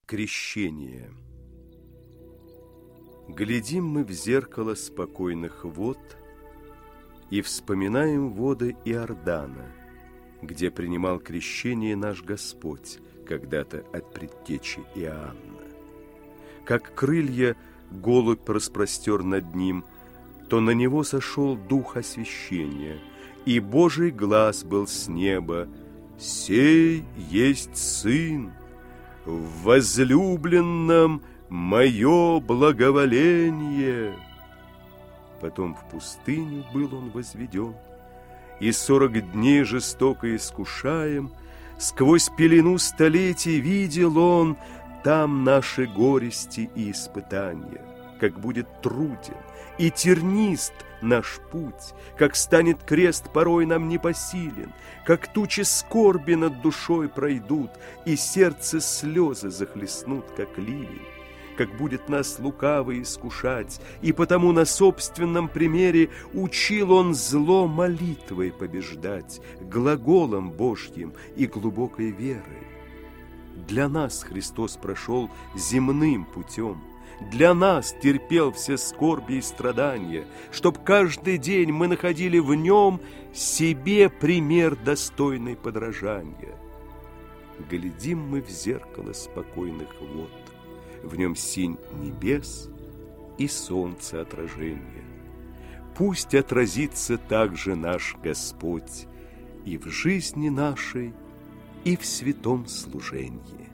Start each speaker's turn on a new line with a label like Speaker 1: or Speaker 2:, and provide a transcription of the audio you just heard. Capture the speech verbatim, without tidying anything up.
Speaker 1: Крещение. Глядим мы в зеркало спокойных вод и вспоминаем воды Иордана, где принимал крещение наш Господь когда-то от предтечи Иоанна. Как крылья голубь распростер над ним, то на него сошел дух освящения, и Божий глас был с неба: «Сей есть Сын, в возлюбленном мое благоволение». Потом в пустыню был он возведен, и сорок дней жестоко искушаем, сквозь пелену столетий видел он там наши горести и испытания, как будет труден и тернист наш путь, как станет крест порой нам непосилен, как тучи скорби над душой пройдут, и сердце слезы захлестнут, как ливень, как будет нас лукавый искушать, и потому на собственном примере учил он зло молитвой побеждать, глаголом Божьим и глубокой верой. Для нас Христос прошел земным путем, для нас терпел все скорби и страдания, чтоб каждый день мы находили в нем себе пример достойный подражания. Глядим мы в зеркало спокойных вод, в нем синь небес и солнце отражение. Пусть отразится также наш Господь и в жизни нашей, и в святом служении.